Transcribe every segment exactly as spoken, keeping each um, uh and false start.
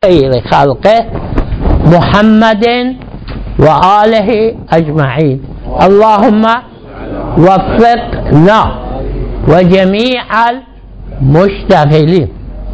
خير خلقه محمد وآله أجمعين. اللهم وفقنا وجميع المشتغلين.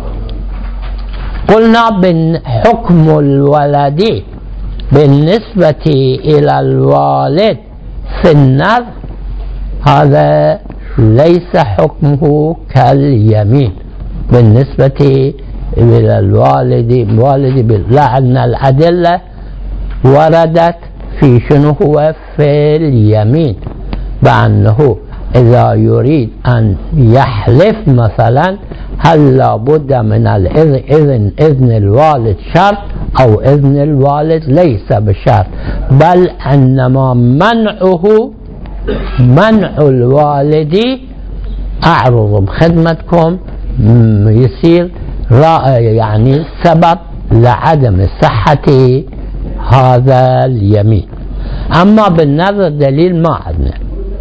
قلنا بحكم الولد بالنسبة إلى الوالد في النذر هذا ليس حكمه كاليمين بالنسبة إلى الوالد الوالد لأن الأدلة وردت في شنو هو في اليمين بأنه إذا يريد أن يحلف مثلا هل لابد من الإذن إذن, إذن الوالد شرط أو إذن الوالد ليس بشرط، بل إنما منعه منع الوالد أعرض بخدمتكم يصير يعني سبب لعدم صحة هذا اليمين. أما بالنظر دليل ما عندنا.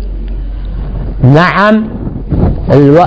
نعم الو...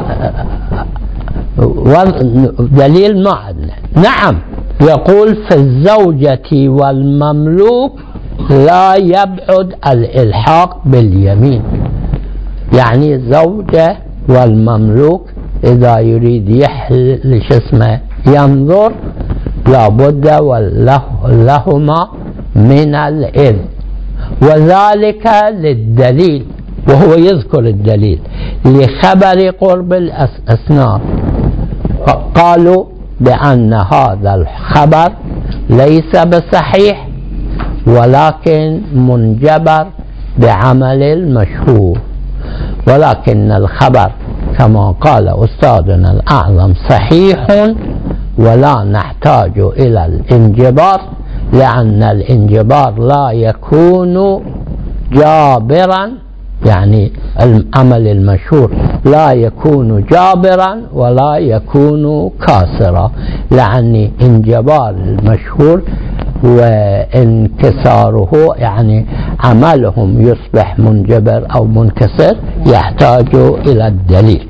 دليل ما عندنا. نعم يقول في الزوجة والمملوك لا يبعد الإلحاق باليمين، يعني الزوجة والمملوك إذا يريد يحل اسمه ينظر لابد لهما من الإذن، وذلك للدليل، وهو يذكر الدليل لخبر قرب الأسنان. قالوا بأن هذا الخبر ليس بصحيح ولكن منجبر بعمل المشهور، ولكن الخبر كما قال أستاذنا الأعظم صحيح ولا نحتاج إلى الانجبار، لأن الانجبار لا يكون جابرا، يعني العمل المشهور لا يكون جابرا ولا يكون كاسرا، لأن انجبار المشهور وانكساره يعني عملهم يصبح منجبر أو منكسر يحتاج إلى الدليل.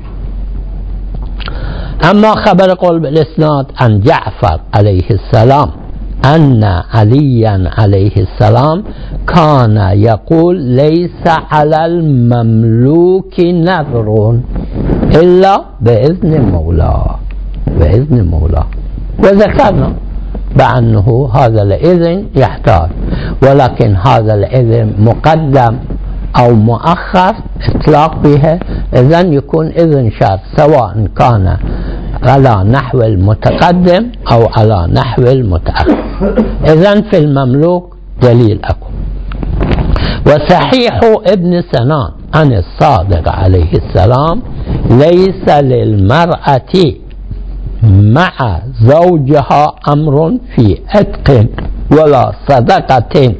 أما خبر قلب الإسناد عن جعفر عليه السلام أن عليا عليه السلام كان يقول ليس على المملوك نذر إلا بإذن مولاه بإذن مولاه، وذكرنا بأنه هذا الإذن يحتاج، ولكن هذا الإذن مقدم أو مؤخر إطلاق بها إذن يكون إذن شرط سواء كان على نحو المتقدم أو على نحو المتأخر. إذن في المملوك دليل أكو. وصحيح ابن سنان عن الصادق عليه السلام ليس للمرأة مع زوجها أمر في عتق ولا صدقة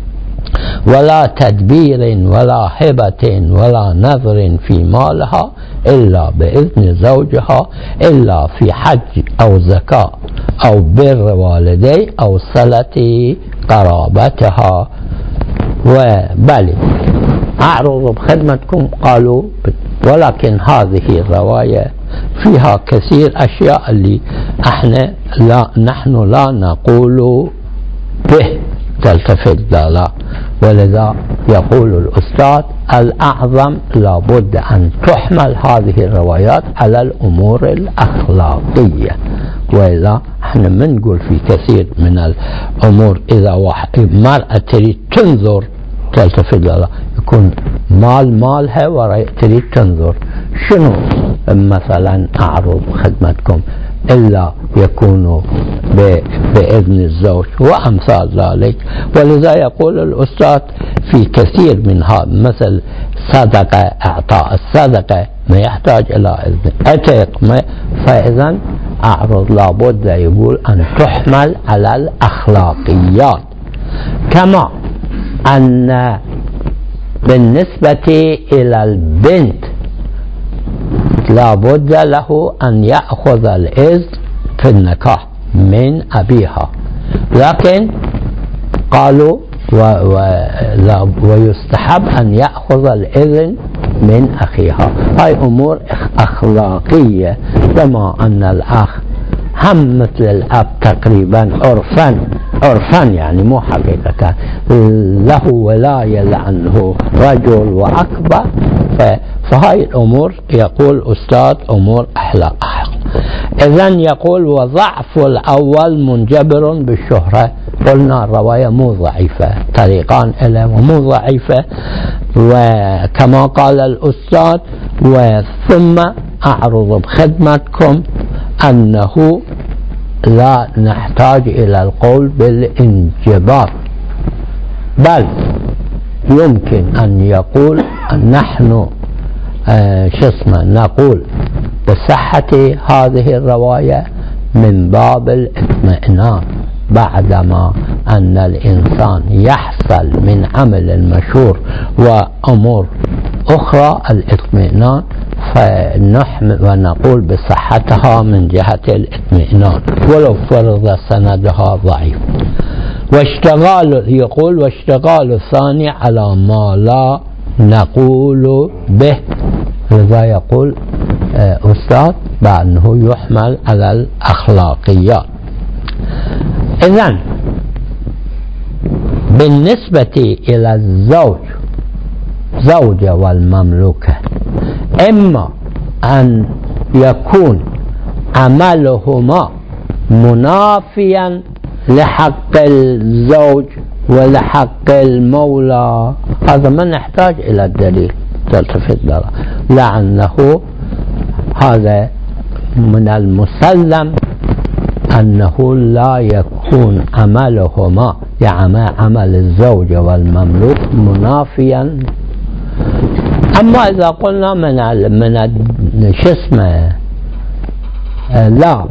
ولا تدبير ولا هبة ولا نذر في مالها إلا بإذن زوجها، إلا في حج أو زكاة أو بر والدي أو صلة قرابتها. وبالي أعرض بخدمتكم قالوا، ولكن هذه الرواية فيها كثير أشياء اللي احنا لا نحن لا نقول به تلتفت لا، ولذا يقول الأستاذ الأعظم لابد أن تحمل هذه الروايات على الأمور الأخلاقية، وإلا احنا منقول في كثير من الأمور إذا مرأة تريد تنظر تلتفت لا يكون مال مالها وتريد تنظر شنو مثلا أعرض خدمتكم إلا يكون بإذن الزوج وأمثال ذلك. ولذا يقول الأستاذ في كثير من هذا مثل صدقة، إعطاء الصدقة ما يحتاج إلى إذن، عتق ما، فإذا أعرض لابد يقول أن تحمل على الأخلاقيات. كما أن بالنسبة إلى البنت لابد له أن يأخذ الإذن في النكاح من أبيها، لكن قالوا و و ويستحب أن يأخذ الإذن من أخيها. هاي أمور أخلاقية، كما أن الأخ هم مثل الأب تقريبا عرفا عرفا يعني مو حقيقة له ولاية لأنه رجل وأكبر. فهاي الأمور يقول أستاذ أمور أحلى. إذن يقول وضعف الأول منجبر بالشهرة. قلنا الرواية مو ضعيفة، طريقان إلى ومو ضعيفة، وكما قال الأستاذ وثم أعرض بخدمتكم أنه لا نحتاج إلى القول بالانجبار، بل يمكن أن يقول نحن آه شسمه نقول بصحة هذه الرواية من باب الاطمئنان، بعدما أن الإنسان يحصل من عمل مشهور وأمور أخرى الاطمئنان، فنحمل ونقول بصحتها من جهة الاطمئنان ولو فرض سندها ضعيف. واشتغال يقول واشتغال الثاني على ما لا نقول به، لذا يقول أستاذ بأنه يحمل على الأخلاقيات. إذن بالنسبة إلى الزوج زوجة والمملوكة، إما أن يكون عملهما منافيا لحق الزوج ولحق المولى، هذا ما نحتاج إلى الدليل تلتفت له، لأنه هذا من المسلم أنه لا يكون عملهما يعني عمل الزوجة والمملوك منافيا. أما إذا قلنا من من شسمه لا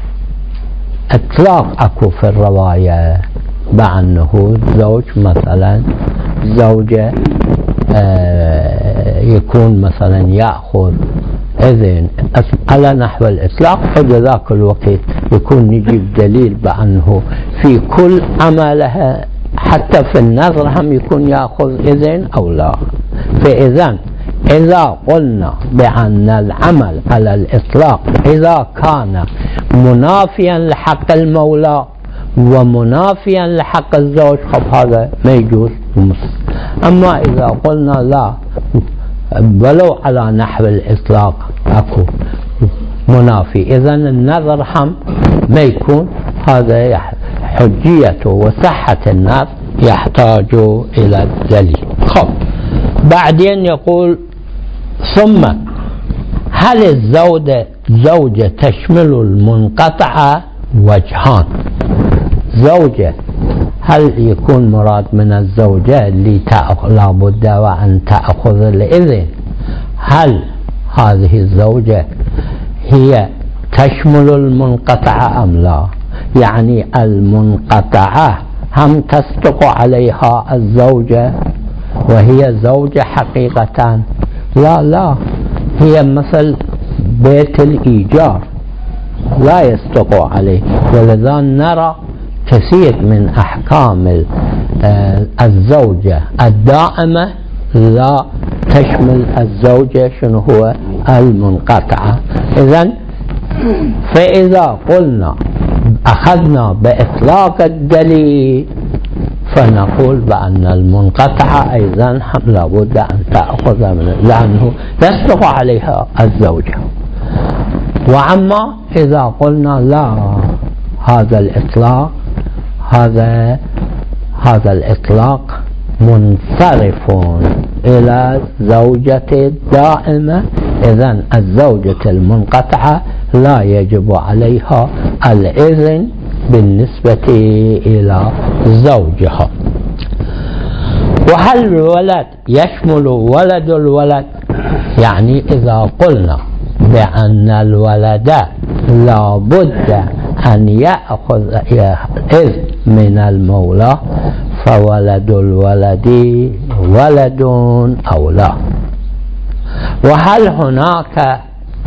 إطلاق أكو في الرواية بأنه زوج مثلا زوجة يكون مثلا يأخذ إذن على نحو الإطلاق، فبذاك الوقت يكون نجيب دليل بأنه في كل عملها حتى في النظر هم يكون يأخذ إذن أو لا. فإذن إذا قلنا بأن العمل على الإطلاق إذا كان منافيا لحق المولى ومنافيا لحق الزوج خب هذا ما يجوز. أما إذا قلنا لا ولو على نحو الإطلاق أكو منافي، إذن النظر هم ما يكون، هذا حجيته وصحة النظر يحتاج إلى الدليل. خب بعدين يقول ثم هل الزوجة زوجة تشمل المنقطعة وجهان؟ زوجة هل يكون مراد من الزوجة اللي لابد وأن تأخذ الإذن، هل هذه الزوجة هي تشمل المنقطعة أم لا؟ يعني المنقطعة هم تصدق عليها الزوجة وهي زوجة حقيقة؟ لا لا، هي مثل بيت الإيجار لا يصدق عليه، ولذا نرى كثير من أحكام الزوجة الدائمة لا تشمل الزوجة شنو هو المنقطعة. إذن فإذا قلنا أخذنا بإطلاق الدليل فنقول بأن المنقطعة أيضا لابد أن تأخذ منه لأنه يصدق عليها الزوجة. وأما إذا قلنا لا هذا الإطلاق هذا هذا الإطلاق منصرف إلى زوجة دائمة، إذن الزوجة المنقطعة لا يجب عليها الإذن بالنسبة إلى زوجها. وهل الولد يشمل ولد الولد؟ يعني إذا قلنا بأن الولد لا بد أن يأخذ إذن من المولى فولد الولد ولد أو لا؟ وهل هناك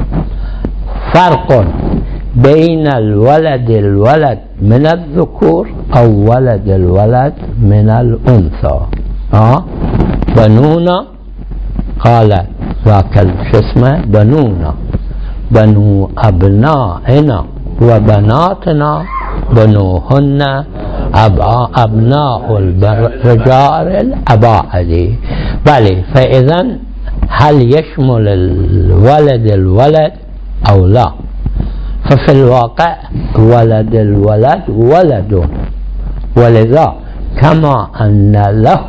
فرق بين الولد الولد من الذكور أو ولد الولد من الأنثى؟ آه؟ بنونا قال ذاك الشسمة بنونا بنو أبنائنا وبناتنا بنوهن أبناء الرجال الأباعد. بلى، فإذا هل يشمل الولد الولد أو لا؟ ففي الواقع ولد الولد ولد، ولذا كما أن له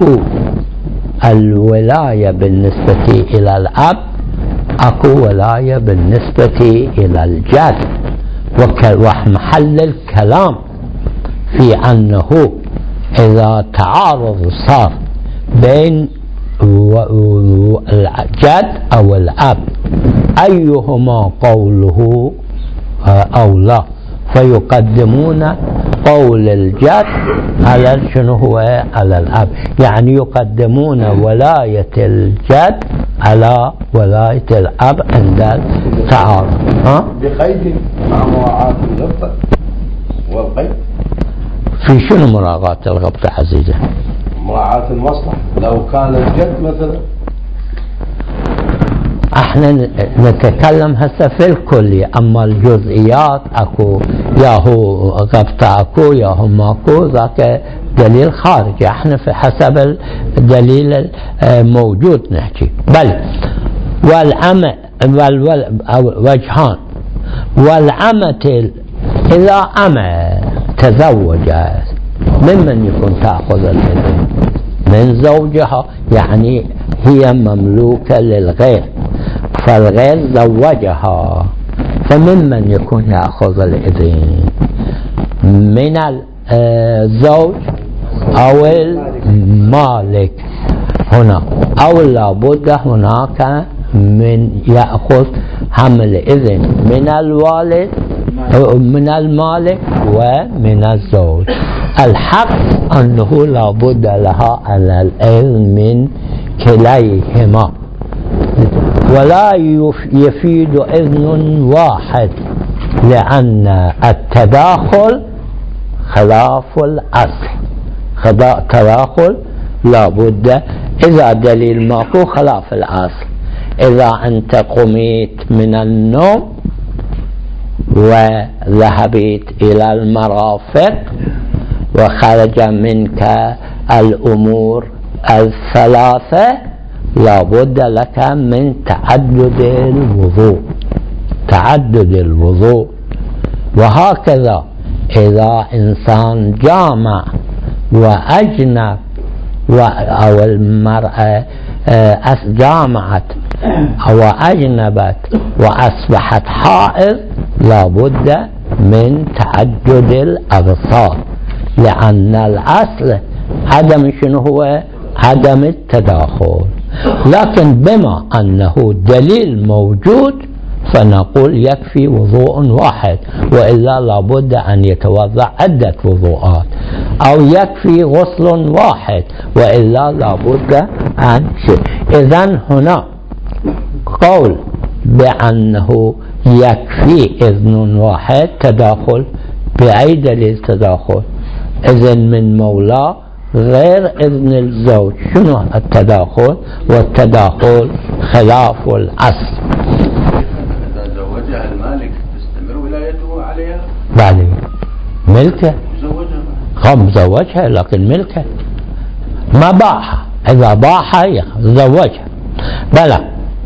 الولاية بالنسبة إلى الأب، أكو ولاية بالنسبة إلى الجد. ومحل الكلام في أنه إذا تعارض صار بين الجد أو الأب أيهما قوله أو لا، فيقدمون قول الجد على شنو هو على الأب، يعني يقدمون ولاية الجد على ولاية الأب عند التعارض. ها؟ بقيد مع مراعاة الغبطة والقيد. في شنو مراعاة الغبطة عزيزة؟ مراعاة المصلحة. لو كان الجد مثلا، احنا نتكلم هسه في الكلية، اما الجزئيات اكو ياهو غبطة اكو ياهو ماكو، ذاك دليل خارجي، احنا في حسب الدليل الموجود نحكي. بل والعمى وجهان، والعمة إذا عمى تزوجت ممن يكون تأخذ الإذن؟ من زوجها، يعني هي مملوكة للغير، فالغير زوجها، فممن يكون يأخذ الإذن؟ من الزوج أو المالك هنا، أو لابد هناك من يأخذ حمل إذن من الوالد من المالك ومن الزوج. الحق أنه لابد لها على الإذن من كليهما، ولا يفيد إذن واحد، لأن التداخل خلاف الأصل. تداخل لابد، إذا دليل ماكو خلاف الأصل. إذا أنت قمت من النوم وذهبت إلى المرافق وخرج منك الأمور الثلاثة، لابد لك من تعدد الوضوء تعدد الوضوء وهكذا إذا إنسان جامع وأجنب أو المرأة جامعت أو أجنبت وأصبحت حائض، لابد من تعدد الأغسال، لأن الأصل عدم شنو هو؟ عدم التداخل. لكن بما أنه دليل موجود فنقول يكفي وضوء واحد، وإلا لابد أن يتوضأ عدة وضوءات، أو يكفي غسل واحد وإلا لابد أن شيء. إذن هنا قول بأنه يكفي إذن واحد تداخل، بأي دليل تداخل؟ إذن من مولاه غير إذن الزوج. شنو التداخل؟ والتداخل خلاف الأصل. إذا زوجها المالك تستمر ولايته عليها؟ بعد ملكه، زوجها هم زوجها لكن ملكه، ما باعها. إذا باعها يزوجها. بلى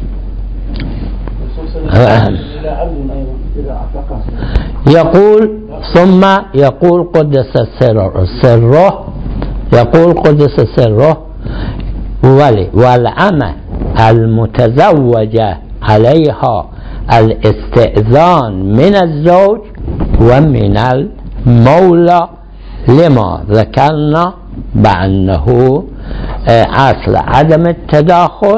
يقول ثم يقول قدس سره سره يقول قدس سره ولي والعمى المتزوجة عليها الاستئذان من الزوج ومن المولى، لما ذكرنا بأنه أصل عدم التداخل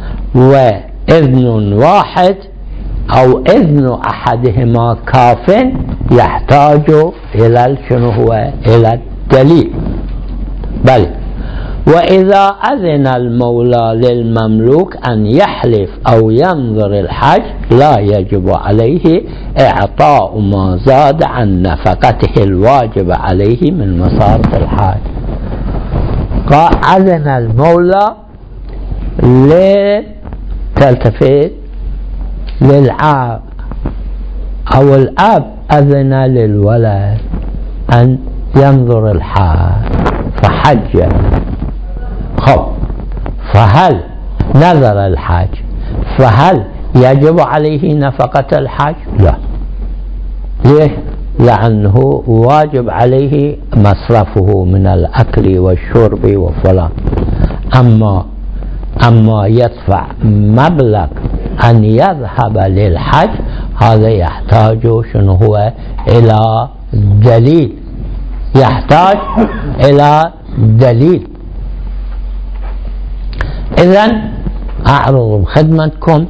وإذن واحد أو إذن أحدهما كاف، يحتاج إلى شنو هو؟ إلى الدليل. بل وإذا أذن المولى للمملوك أن يحلف أو ينظر الحج، لا يجب عليه إعطاء ما زاد عن نفقته الواجب عليه من مصارف الحج. قال أذن المولى لتلتفت للعاب أو الأب أذن للولد أن ينظر الحاج فحج، خب فهل نظر الحاج فهل يجب عليه نفقة الحاج؟ لا. ليش؟ لأنه واجب عليه مصرفه من الأكل والشرب وفلان. أما أما يدفع مبلغ أن يذهب للحج هذا يحتاج شنو هو إلى دليل، يحتاج إلى دليل. إذن أعرض بخدمتكم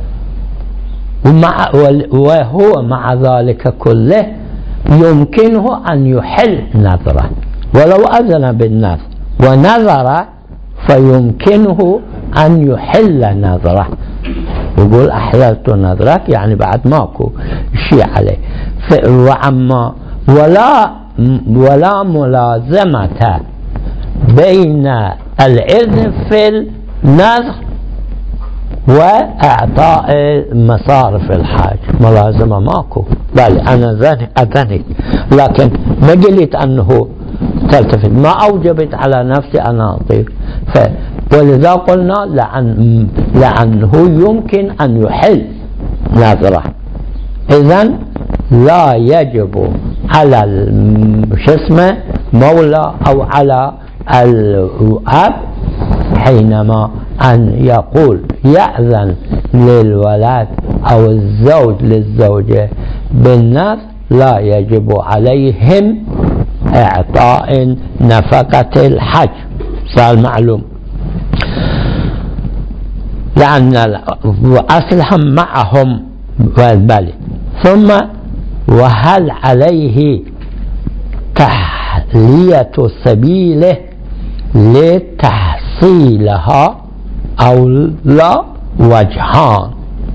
ومع وهو مع ذلك كله يمكنه أن يحل نذره ولو أذن بالنذر ونذر فيمكنه أن يحل نذره. يقول أحللت نذرك يعني بعد ماكو شيء عليه. وأما ولا ولا ملازمة بين الإذن في النذر وإعطاء مصارف الحاج، ملازمة ماكو. بل أنا أذنك لكن ما قلت أنه تلتفت، ما أوجبت على نفسي أن أعطيك. ولذا قلنا لأن لأنه يمكن أن يحل نذره. إذن لا يجب على شو اسمه مولى أو على الأب حينما أن يقول يأذن للولد أو الزوج للزوجة بالنذر لا يجب عليهم إعطاء نفقة الحج، صار معلوم، لأن أصلهم معهم والبلد. ثم وهل عليه تحلية سبيله لتحصيلها أو لا؟ وجهان.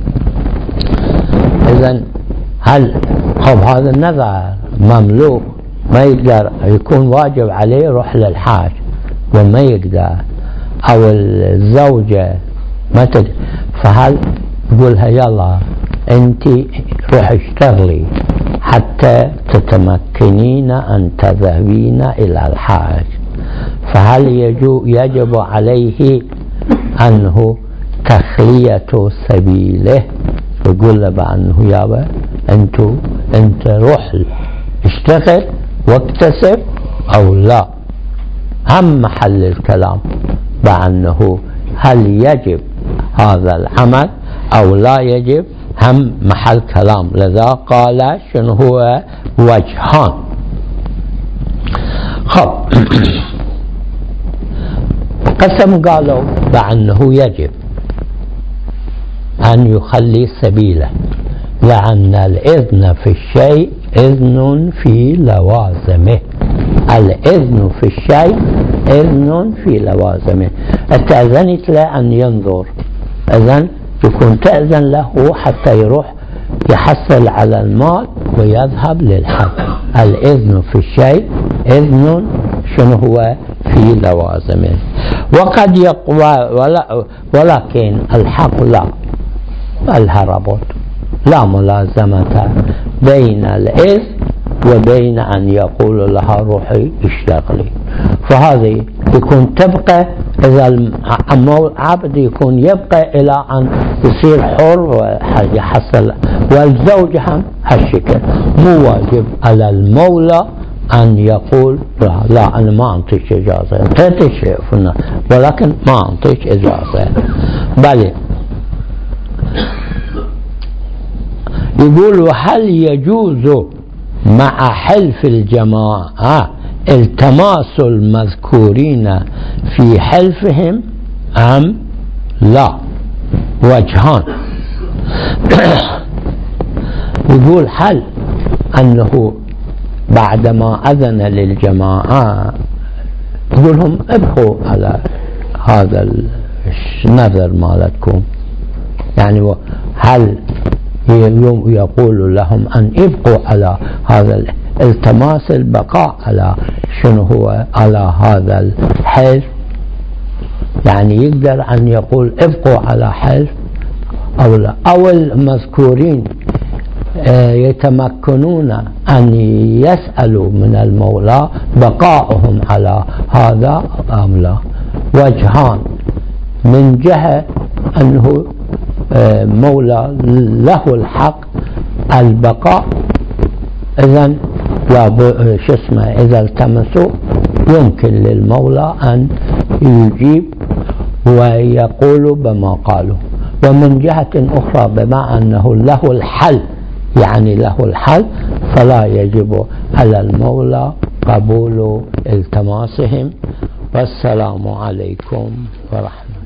إذن هل خب هذا النذر مملوك ما يقدر يكون واجب عليه يروح للحاج وما يقدر، أو الزوجة ما تقدر، فهل يقولها يلا أنت روح اشتغلي حتى تتمكنين أن تذهبين إلى الحاج؟ فهل يجب عليه أنه تخلية سبيله؟ يقول له بأنه يابا أنت أنت روح اشتغل واكتسب أو لا؟ هم محل الكلام بأنه هل يجب هذا العمل أو لا يجب، هم محل كلام. لذا قال شنو هو وجهان. خب قسم قالوا بأنه يجب أن يخلي سبيله، لأن الإذن في الشيء إذن في لوازمه. الإذن في الشيء إذن في لوازمه. استأذنت له أن ينظر، إذن يكون تأذن له حتى يروح يحصل على المال ويذهب للحج. الإذن في الشيء إذن شنو هو في لوازمه. وقد يقوى ولا ولكن الحق لا، الهربط لا ملازمة بين الإذن وبين أن يقول لها روحي اشتغلي. فهذه يكون تبقى إذا العبد يكون يبقى إلى أن يصير حر ويحصل. والزوج هم هالشكل، مو واجب على المولى أن يقول لا, لا أنا ما أعطيك إجازة، أعطيك شيء ولكن ما أعطيك إجازة. بل يقول وهل يجوز مع حلف الجماعة التماس المذكورين في حلفهم أم لا؟ وجهان. يقول هل أنه بعدما أذن للجماعة يقول لهم ابقوا على هذا النذر مالتكم، يعني هل يقول لهم أن يبقوا على هذا التماس البقاء على شنو هو على هذا الحلف؟ يعني يقدر أن يقول ابقوا على حلف أو لا، أو المذكورين يتمكنون أن يسألوا من المولى بقاؤهم على هذا أم لا. وجهان: من جهة أنه مولى له الحق البقاء، إذن شو اسمه إذا التمسوا يمكن للمولى أن يجيب ويقول بما قالوا. ومن جهة أخرى بما أنه له الحل، يعني له الحل، فلا يجب على المولى قبول التماسهم. والسلام عليكم ورحمة الله.